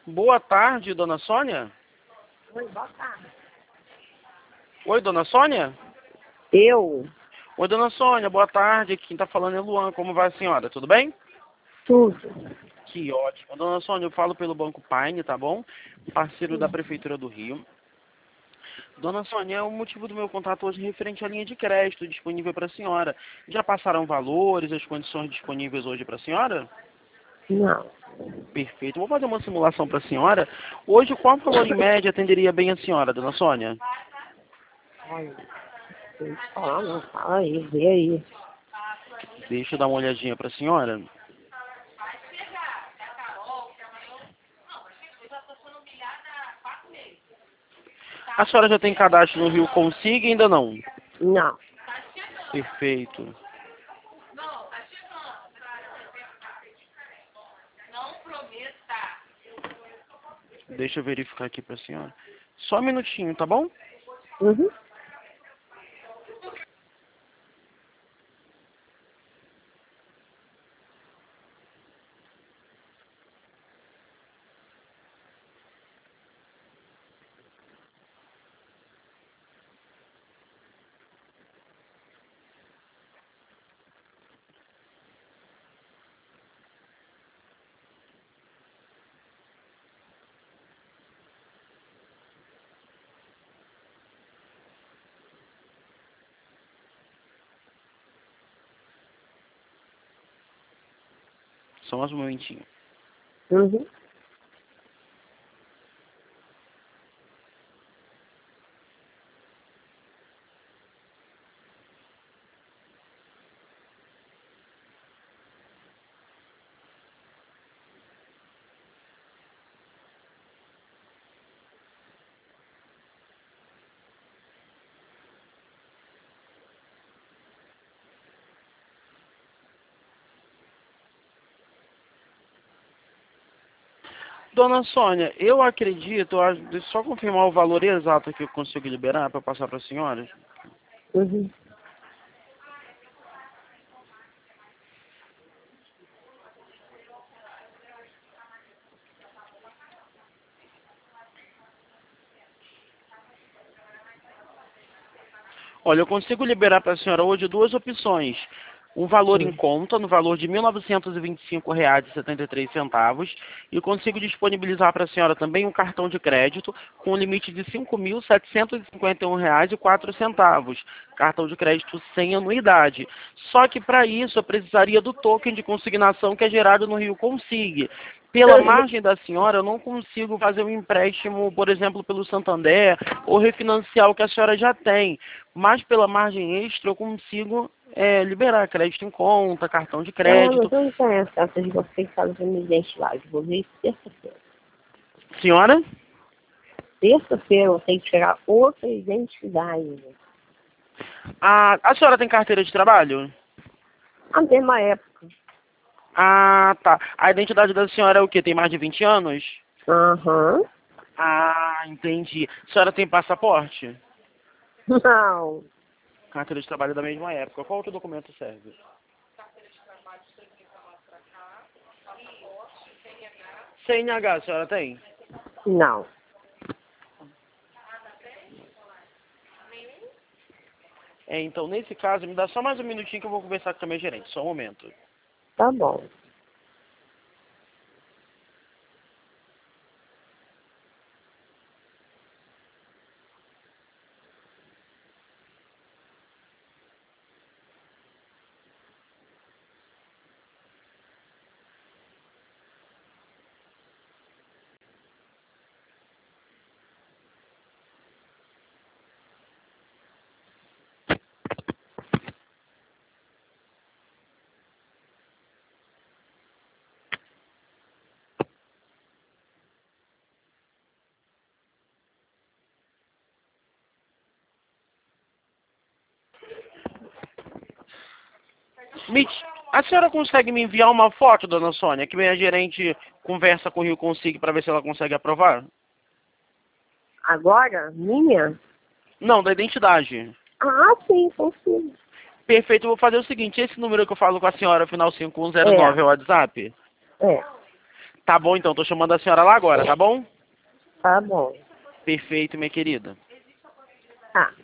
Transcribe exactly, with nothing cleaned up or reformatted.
Boa tarde, dona Sônia. Oi, boa tarde. Oi, dona Sônia? Eu? Oi, dona Sônia, boa tarde. Quem tá falando é Luan. Como vai a senhora? Tudo bem? Tudo. Que ótimo. Dona Sônia, eu falo pelo Banco Paine, tá bom? Parceiro da Prefeitura do Rio. Dona Sônia, o motivo do meu contato hoje é referente à linha de crédito disponível para a senhora. Já passaram valores, as condições disponíveis hoje para a senhora? Não. Perfeito. Vou fazer uma simulação para a senhora. Hoje, qual valor em média atenderia bem a senhora, dona Sônia? Olha, tem que falar, não. Fala aí, vê aí. Deixa eu dar uma olhadinha para a senhora. A senhora já tem cadastro no Rio Consiga? Ainda não? Não. Perfeito. Deixa eu verificar aqui para a senhora. Só um minutinho, tá bom? Uhum. Só mais um momentinho. Uhum. Dona Sônia, eu acredito, ah, deixa eu só confirmar o valor exato que eu consigo liberar para passar para a senhora. Uhum. Olha, eu consigo liberar para a senhora hoje duas opções. Um valor em Uhum. conta, no valor de mil novecentos e vinte e cinco reais e setenta e três centavos, e consigo disponibilizar para a senhora também um cartão de crédito com um limite de cinco mil setecentos e cinquenta e um reais e quatro centavos. Cartão de crédito sem anuidade. Só que para isso eu precisaria do token de consignação que é gerado no Rio Consig. Pela margem da senhora, eu não consigo fazer um empréstimo, por exemplo, pelo Santander ou refinanciar o que a senhora já tem. Mas pela margem extra eu consigo é, liberar crédito em conta, cartão de É, mas crédito. eu não tenho acesso de vocês fazem minha identidade. Vou ver isso terça-feira. Senhora? Terça-feira eu tenho que tirar outra identidade. A, a senhora tem carteira de trabalho? A mesma época. Ah, tá. A identidade da senhora é o quê? Tem mais de vinte anos? Aham. Ah, entendi. A senhora tem passaporte? Não. Carteira de trabalho da mesma época. Qual outro documento serve? C N H, a senhora tem? Não. É, então, nesse caso, me dá só mais um minutinho que eu vou conversar com a minha gerente. Só um momento. Tá bom. Me- A senhora consegue me enviar uma foto, dona Sônia, que minha gerente conversa com o Rio Consigo para ver se ela consegue aprovar? Agora, minha? Não, da identidade. Ah, sim, consigo. Perfeito, eu vou fazer o seguinte, esse número que eu falo com a senhora, final cinco um zero É, nove, é o WhatsApp? é. Tá bom, então. Tô chamando a senhora lá agora, tá bom? Tá bom. Perfeito, minha querida. Ah.